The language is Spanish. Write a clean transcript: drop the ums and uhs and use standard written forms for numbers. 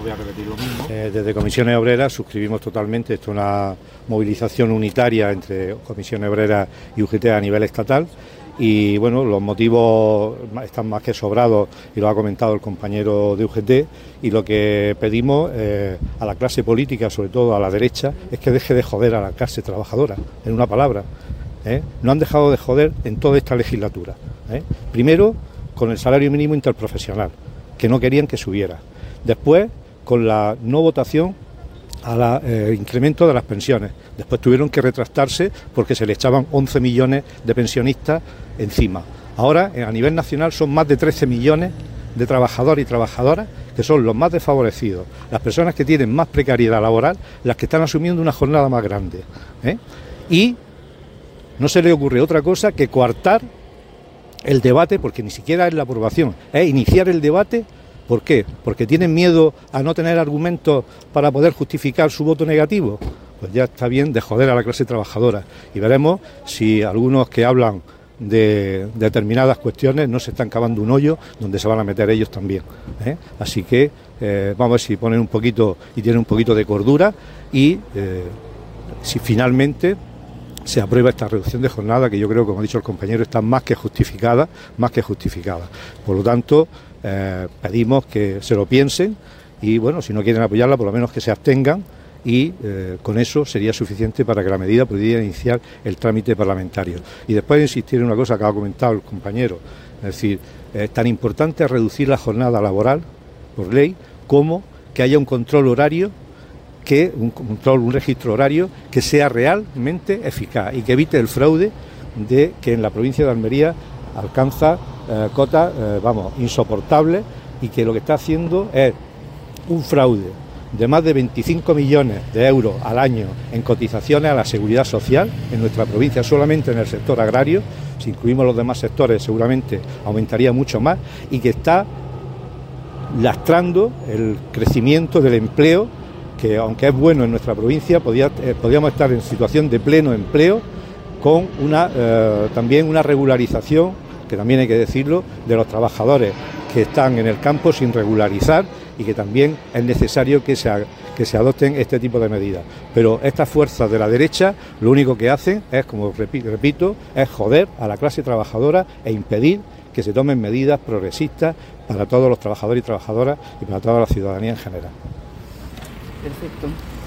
voy a repetir lo mismo. Desde Comisiones Obreras suscribimos totalmente, esto es una movilización unitaria entre Comisiones Obreras y UGT a nivel estatal. Y bueno, los motivos están más que sobrados y lo ha comentado el compañero de UGT, y lo que pedimos a la clase política, sobre todo a la derecha, es que deje de joder a la clase trabajadora, en una palabra. No han dejado de joder en toda esta legislatura. Primero, con el salario mínimo interprofesional, que no querían que subiera. Después, con la no votación al incremento de las pensiones. Después tuvieron que retractarse porque se le echaban 11 millones de pensionistas encima. Ahora, a nivel nacional, son más de 13 millones de trabajadores y trabajadoras que son los más desfavorecidos, las personas que tienen más precariedad laboral, las que están asumiendo una jornada más grande. Y no se le ocurre otra cosa que coartar el debate, porque ni siquiera es la aprobación, es iniciar el debate. ¿Por qué? Porque tienen miedo a no tener argumentos para poder justificar su voto negativo. Pues ya está bien de joder a la clase trabajadora, y veremos si algunos que hablan de determinadas cuestiones no se están cavando un hoyo donde se van a meter ellos también. Así que vamos a ver si ponen un poquito y tienen un poquito de cordura, y si finalmente se aprueba esta reducción de jornada, que yo creo, como ha dicho el compañero, está más que justificada. Por lo tanto, pedimos que se lo piensen y, bueno, si no quieren apoyarla, por lo menos que se abstengan, y con eso sería suficiente para que la medida pudiera iniciar el trámite parlamentario. Y después de insistir en una cosa que ha comentado el compañero, es decir, tan importante es reducir la jornada laboral por ley como que haya un control horario, un registro horario que sea realmente eficaz y que evite el fraude de que en la provincia de Almería alcanza cotas insoportables, y que lo que está haciendo es un fraude de más de 25 millones de euros al año en cotizaciones a la seguridad social en nuestra provincia, solamente en el sector agrario. Si incluimos los demás sectores seguramente aumentaría mucho más, y que está lastrando el crecimiento del empleo, que aunque es bueno en nuestra provincia, podríamos estar en situación de pleno empleo, con también una regularización, que también hay que decirlo, de los trabajadores que están en el campo sin regularizar, y que también es necesario que se adopten este tipo de medidas. Pero estas fuerzas de la derecha lo único que hacen es, como repito, es joder a la clase trabajadora e impedir que se tomen medidas progresistas para todos los trabajadores y trabajadoras y para toda la ciudadanía en general. Perfecto.